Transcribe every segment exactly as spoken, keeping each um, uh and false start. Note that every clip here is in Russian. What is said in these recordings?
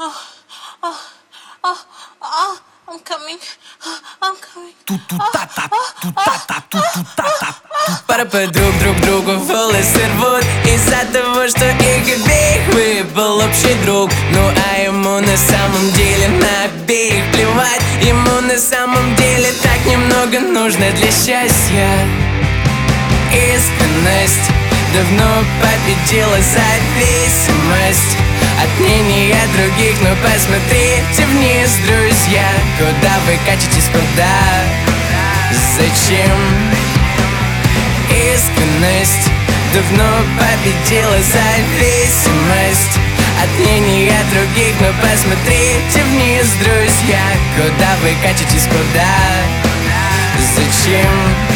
I'm coming, I'm coming. Ту-ту-та-та, ту-та-та, ту-ту-та-та. Пара подруг друг другу волосы рвут из-за того, что их обеих выпал общий друг. Ну а ему на самом деле на обеих плевать. Ему на самом деле так немного нужно для счастья. Искренность давно победила зависимость от мнения других. Но посмотрите вниз, друзья, куда вы катитесь, куда? Зачем? Искренность давно победила зависимость от мнения других. Но посмотрите вниз, друзья, куда вы катитесь, куда? Зачем?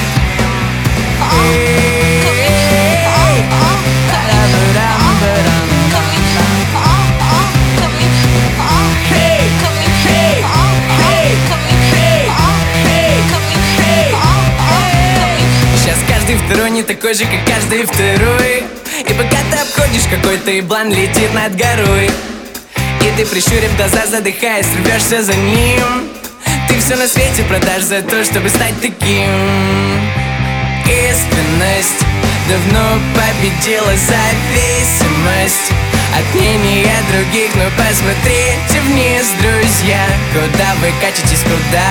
Сейчас каждый второй не такой же, как каждый второй. И пока ты обходишь, какой-то еблан летит над горой. И ты, прищурив глаза, задыхаясь, рвешься за ним. Ты все на свете продашь за то, чтобы стать таким. Искренность давно победила зависимость от мнения других. Но посмотрите вниз, друзья, куда вы катитесь, куда?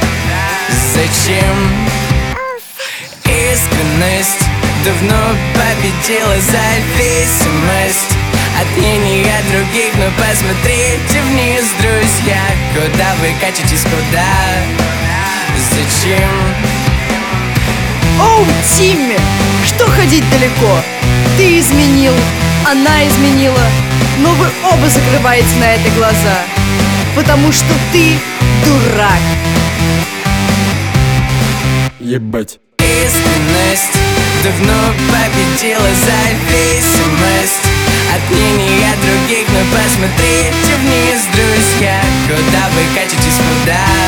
Зачем? Искренность давно победила зависимость от мнения других. Но посмотрите вниз, друзья, куда вы катитесь, куда? Зачем? Оу, Тимми, что ходить далеко? Ты изменил, она изменила, но вы оба закрываете на это глаза, потому что ты дурак. Ебать. Искренность давно победила зависимость от мнения других. Но посмотрите вниз, друзья, куда вы катитесь, куда?